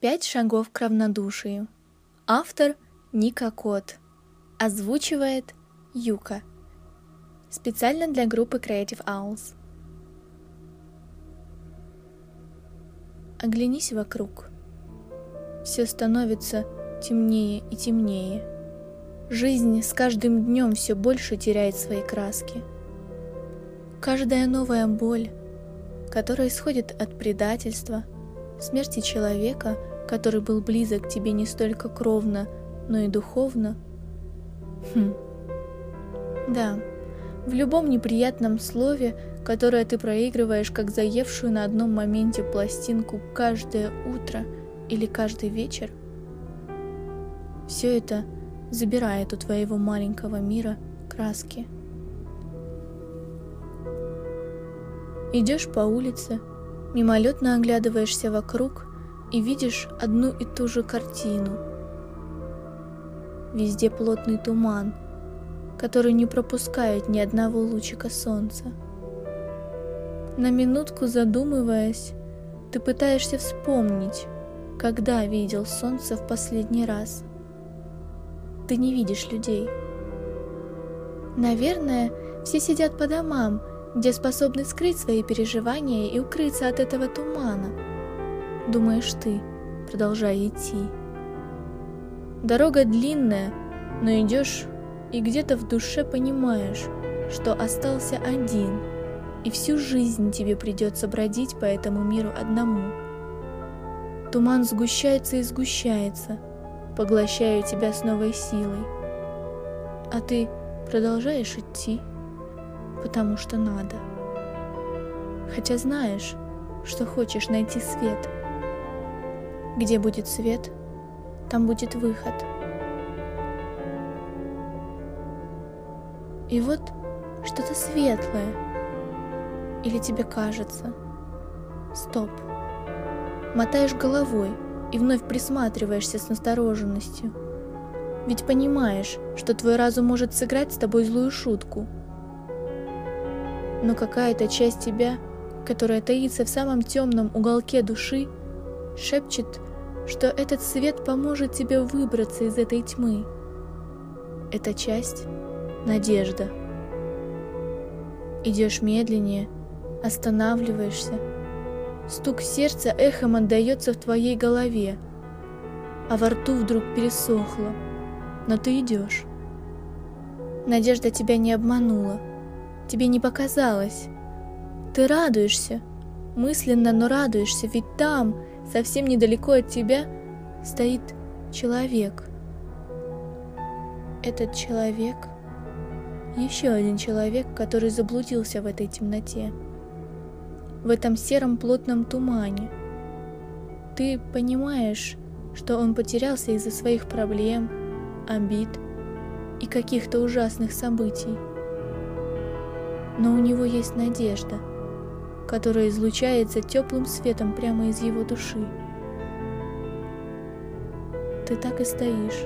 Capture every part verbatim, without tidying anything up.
Пять шагов к равнодушию. Автор Ника Кот. Озвучивает Юка. Специально для группы Creative Owls. Оглянись вокруг. Все становится темнее и темнее. Жизнь с каждым днем все больше теряет свои краски. Каждая новая боль, которая исходит от предательства, смерти человека, который был близок к тебе не столько кровно, но и духовно. Хм. Да, в любом неприятном слове, которое ты проигрываешь как заевшую на одном моменте пластинку каждое утро или каждый вечер, все это забирает у твоего маленького мира краски. Идешь по улице, мимолетно оглядываешься вокруг и видишь одну и ту же картину. Везде плотный туман, который не пропускает ни одного лучика солнца. На минутку задумываясь, ты пытаешься вспомнить, когда видел солнце в последний раз. Ты не видишь людей. Наверное, все сидят по домам, где способны скрыть свои переживания и укрыться от этого тумана. Думаешь ты, продолжая идти. Дорога длинная, но идешь и где-то в душе понимаешь, что остался один, и всю жизнь тебе придется бродить по этому миру одному. Туман сгущается и сгущается, поглощая тебя с новой силой. А ты продолжаешь идти, потому что надо. Хотя знаешь, что хочешь найти свет. Где будет свет, там будет выход. И вот что-то светлое. Или тебе кажется. Стоп. Мотаешь головой и вновь присматриваешься с настороженностью. Ведь понимаешь, что твой разум может сыграть с тобой злую шутку. Но какая-то часть тебя, которая таится в самом темном уголке души, шепчет, что этот свет поможет тебе выбраться из этой тьмы. Эта часть — надежда. Идешь медленнее, останавливаешься. Стук сердца эхом отдается в твоей голове, а во рту вдруг пересохло, но ты идешь. Надежда тебя не обманула. Тебе не показалось. Ты радуешься, мысленно, но радуешься, ведь там, совсем недалеко от тебя, стоит человек. Этот человек — еще один человек, который заблудился в этой темноте, в этом сером плотном тумане. Ты понимаешь, что он потерялся из-за своих проблем, обид и каких-то ужасных событий. Но у него есть надежда, которая излучается теплым светом прямо из его души. Ты так и стоишь.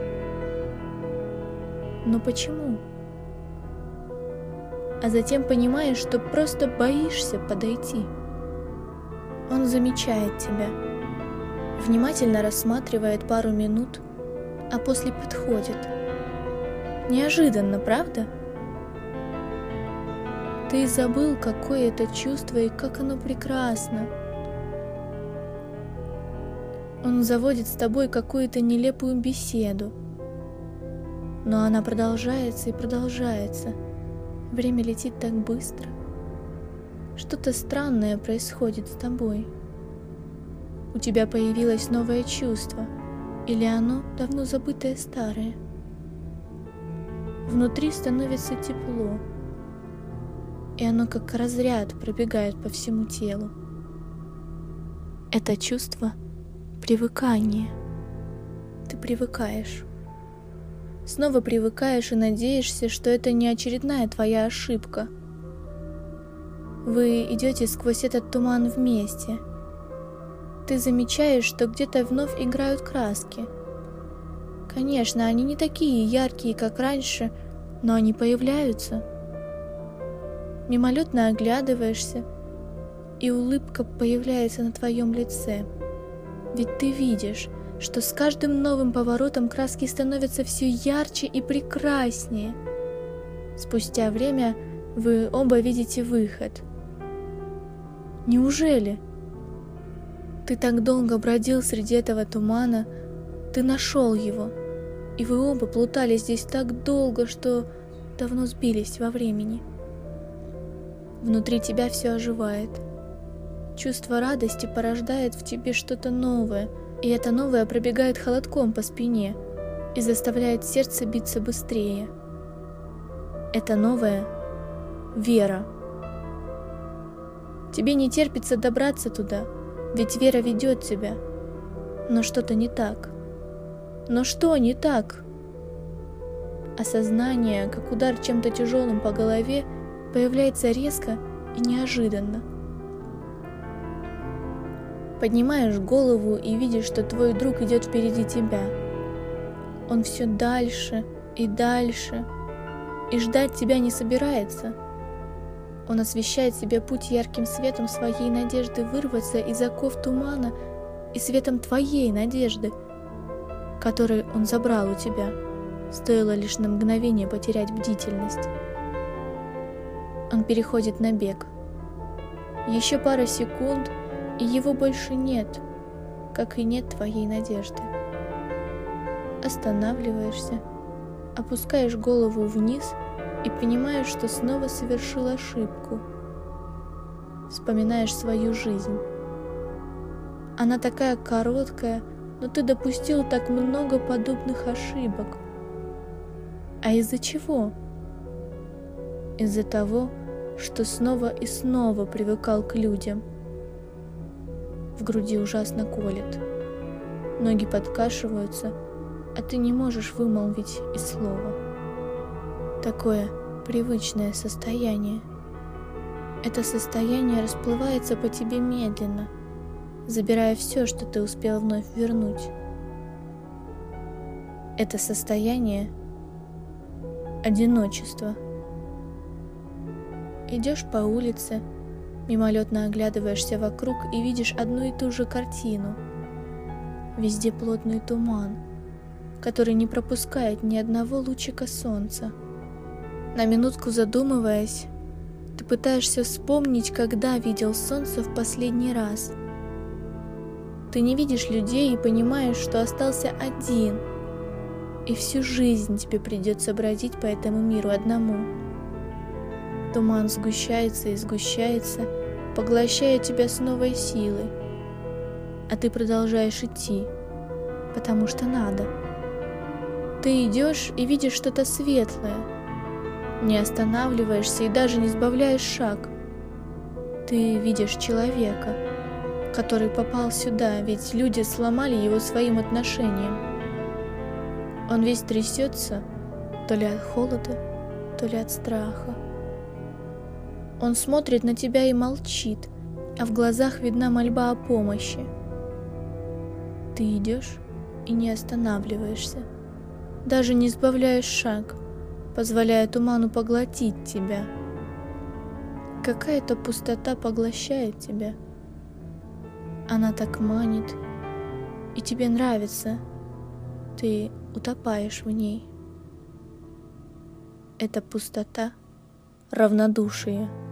Но почему? А затем понимаешь, что просто боишься подойти. Он замечает тебя, внимательно рассматривает пару минут, а после подходит. Неожиданно, правда? Ты забыл, какое это чувство и как оно прекрасно. Он заводит с тобой какую-то нелепую беседу. Но она продолжается и продолжается. Время летит так быстро. Что-то странное происходит с тобой. У тебя появилось новое чувство, или оно давно забытое старое. Внутри становится тепло, и оно как разряд пробегает по всему телу. Это чувство привыкания. Ты привыкаешь. Снова привыкаешь и надеешься, что это не очередная твоя ошибка. Вы идете сквозь этот туман вместе. Ты замечаешь, что где-то вновь играют краски. Конечно, они не такие яркие, как раньше, но они появляются. Мимолетно оглядываешься, и улыбка появляется на твоем лице. Ведь ты видишь, что с каждым новым поворотом краски становятся все ярче и прекраснее. Спустя время вы оба видите выход. Неужели? Ты так долго бродил среди этого тумана, ты нашел его, и вы оба плутали здесь так долго, что давно сбились во времени. Внутри тебя все оживает. Чувство радости порождает в тебе что-то новое, и это новое пробегает холодком по спине и заставляет сердце биться быстрее. Это новое — вера. Тебе не терпится добраться туда, ведь вера ведет тебя. Но что-то не так. Но что не так? Осознание, как удар чем-то тяжелым по голове, появляется резко и неожиданно. Поднимаешь голову и видишь, что твой друг идет впереди тебя. Он все дальше и дальше, и ждать тебя не собирается. Он освещает себе путь ярким светом своей надежды вырваться из оков тумана и светом твоей надежды, который он забрал у тебя, стоило лишь на мгновение потерять бдительность. Он переходит на бег. Еще пара секунд, и его больше нет, как и нет твоей надежды. Останавливаешься, опускаешь голову вниз и понимаешь, что снова совершил ошибку. Вспоминаешь свою жизнь. Она такая короткая, но ты допустил так много подобных ошибок. А из-за чего? Из-за того, что снова и снова привыкал к людям. В груди ужасно колет. Ноги подкашиваются, а ты не можешь вымолвить и слова. Такое привычное состояние. Это состояние расплывается по тебе медленно, забирая все, что ты успел вновь вернуть. Это состояние одиночества. Идешь по улице, мимолетно оглядываешься вокруг и видишь одну и ту же картину. Везде плотный туман, который не пропускает ни одного лучика солнца. На минутку задумываясь, ты пытаешься вспомнить, когда видел солнце в последний раз. Ты не видишь людей и понимаешь, что остался один, и всю жизнь тебе придется бродить по этому миру одному. Туман сгущается и сгущается, поглощая тебя с новой силой. А ты продолжаешь идти, потому что надо. Ты идешь и видишь что-то светлое. Не останавливаешься и даже не сбавляешь шаг. Ты видишь человека, который попал сюда, ведь люди сломали его своим отношением. Он весь трясется, то ли от холода, то ли от страха. Он смотрит на тебя и молчит, а в глазах видна мольба о помощи. Ты идешь и не останавливаешься, даже не сбавляешь шаг, позволяя туману поглотить тебя. Какая-то пустота поглощает тебя. Она так манит, и тебе нравится. Ты утопаешь в ней. Эта пустота — равнодушие.